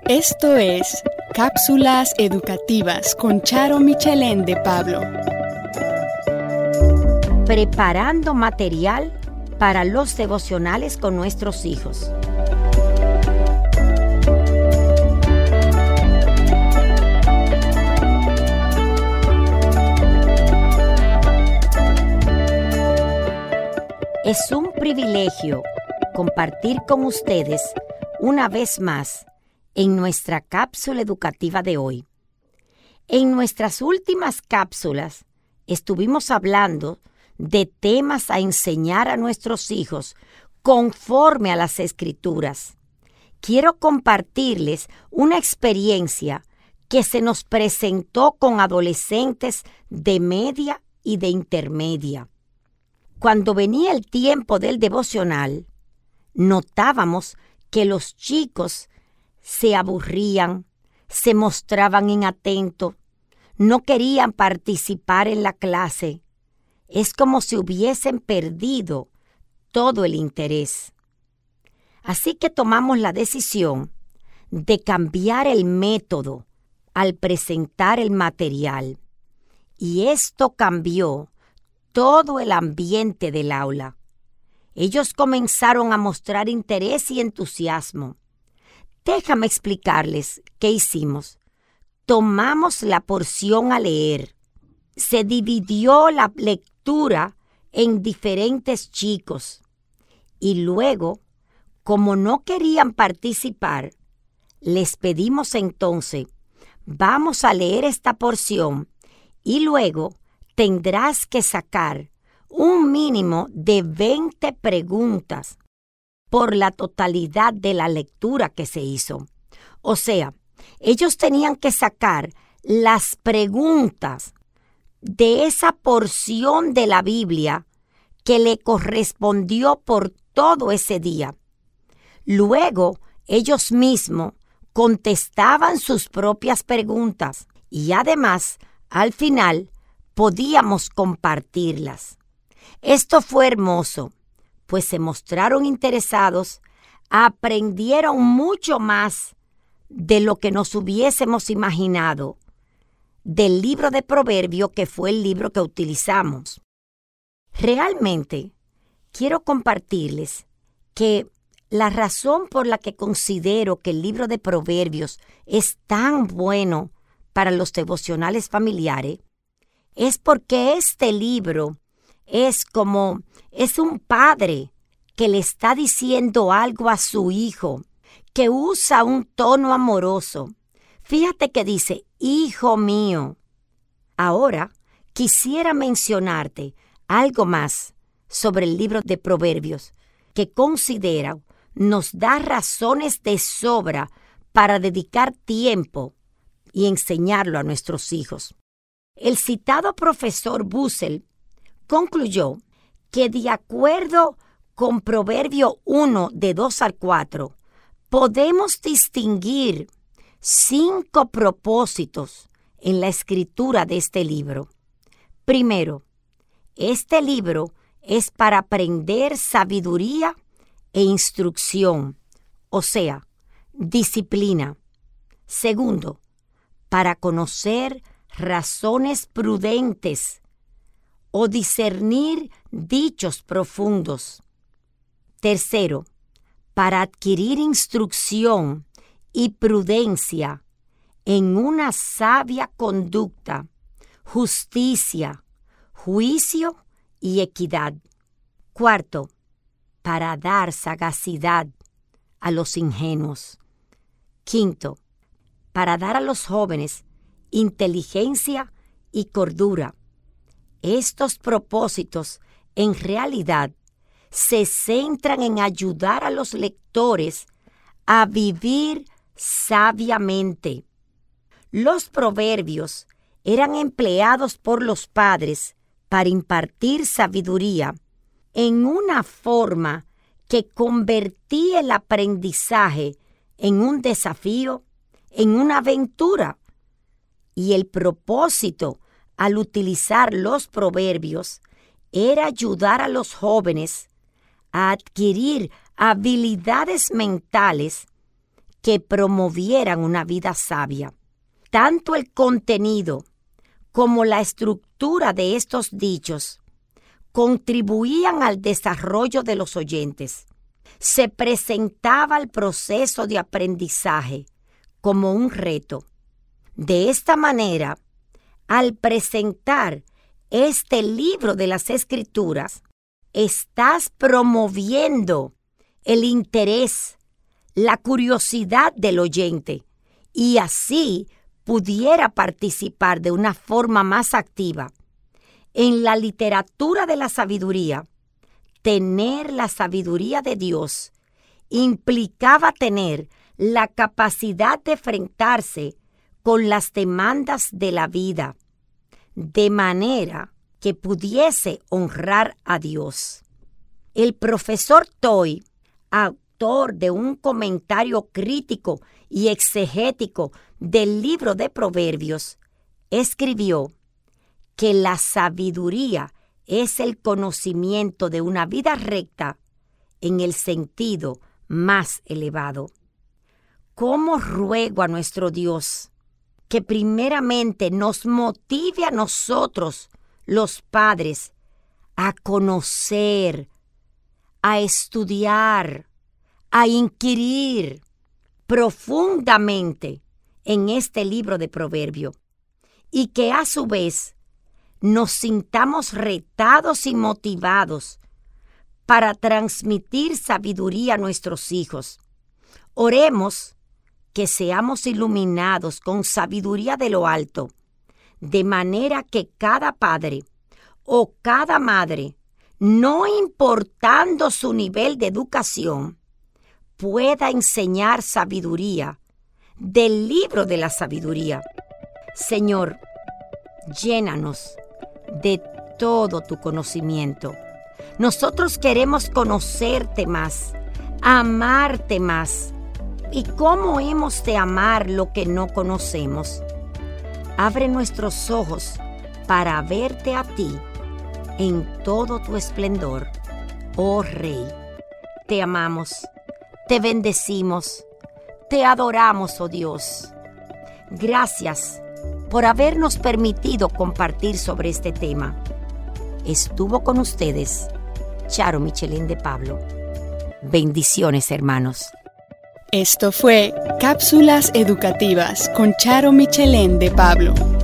Esto es Cápsulas Educativas con Charo Michelén de Pablo. Preparando material para los devocionales con nuestros hijos. Es un privilegio compartir con ustedes una vez más en nuestra cápsula educativa de hoy. En nuestras últimas cápsulas estuvimos hablando de temas a enseñar a nuestros hijos conforme a las Escrituras. Quiero compartirles una experiencia que se nos presentó con adolescentes de media y de intermedia. Cuando venía el tiempo del devocional, notábamos que los chicos se aburrían, se mostraban inatentos, no querían participar en la clase. Es como si hubiesen perdido todo el interés. Así que tomamos la decisión de cambiar el método al presentar el material. Y esto cambió todo el ambiente del aula. Ellos comenzaron a mostrar interés y entusiasmo. Déjame explicarles qué hicimos. Tomamos la porción a leer. Se dividió la lectura en diferentes chicos. Y luego, como no querían participar, les pedimos entonces, vamos a leer esta porción y luego tendrás que sacar un mínimo de 20 preguntas por la totalidad de la lectura que se hizo. O sea, ellos tenían que sacar las preguntas de esa porción de la Biblia que le correspondió por todo ese día. Luego, ellos mismos contestaban sus propias preguntas y además, al final, podíamos compartirlas. Esto fue hermoso, pues se mostraron interesados, aprendieron mucho más de lo que nos hubiésemos imaginado del libro de Proverbios, que fue el libro que utilizamos. Realmente, quiero compartirles que la razón por la que considero que el libro de Proverbios es tan bueno para los devocionales familiares es porque este libro es un padre que le está diciendo algo a su hijo, que usa un tono amoroso. Fíjate que dice, hijo mío. Ahora quisiera mencionarte algo más sobre el libro de Proverbios, que considero nos da razones de sobra para dedicar tiempo y enseñarlo a nuestros hijos. El citado profesor Bussell concluyó que de acuerdo con Proverbio 1, de 2 al 4, podemos distinguir 5 propósitos en la escritura de este libro. Primero, este libro es para aprender sabiduría e instrucción, o sea, disciplina. Segundo, para conocer razones prudentes o discernir dichos profundos. Tercero, para adquirir instrucción y prudencia en una sabia conducta, justicia, juicio y equidad. Cuarto, para dar sagacidad a los ingenuos. Quinto, para dar a los jóvenes inteligencia y cordura. Estos propósitos, en realidad, se centran en ayudar a los lectores a vivir sabiamente. Los proverbios eran empleados por los padres para impartir sabiduría en una forma que convertía el aprendizaje en un desafío, en una aventura. Y el propósito al utilizar los proverbios era ayudar a los jóvenes a adquirir habilidades mentales que promovieran una vida sabia. Tanto el contenido como la estructura de estos dichos contribuían al desarrollo de los oyentes. Se presentaba el proceso de aprendizaje como un reto. De esta manera, al presentar este libro de las Escrituras, estás promoviendo el interés, la curiosidad del oyente, y así pudiera participar de una forma más activa. En la literatura de la sabiduría, tener la sabiduría de Dios implicaba tener la capacidad de enfrentarse con las demandas de la vida, de manera que pudiese honrar a Dios. El profesor Toy, autor de un comentario crítico y exegético del libro de Proverbios, escribió que la sabiduría es el conocimiento de una vida recta en el sentido más elevado. ¿Cómo ruego a nuestro Dios que primeramente nos motive a nosotros, los padres, a conocer, a estudiar, a inquirir profundamente en este libro de Proverbios, y que a su vez nos sintamos retados y motivados para transmitir sabiduría a nuestros hijos. Oremos que seamos iluminados con sabiduría de lo alto, de manera que cada padre o cada madre, no importando su nivel de educación, pueda enseñar sabiduría del libro de la sabiduría. Señor, llénanos de todo tu conocimiento. Nosotros queremos conocerte más, amarte más. ¿Y cómo hemos de amar lo que no conocemos? Abre nuestros ojos para verte a ti en todo tu esplendor, oh Rey. Te amamos, te bendecimos, te adoramos, oh Dios. Gracias por habernos permitido compartir sobre este tema. Estuvo con ustedes Charo Michelén de Pablo. Bendiciones, hermanos. Esto fue Cápsulas Educativas con Charo Michelén de Pablo.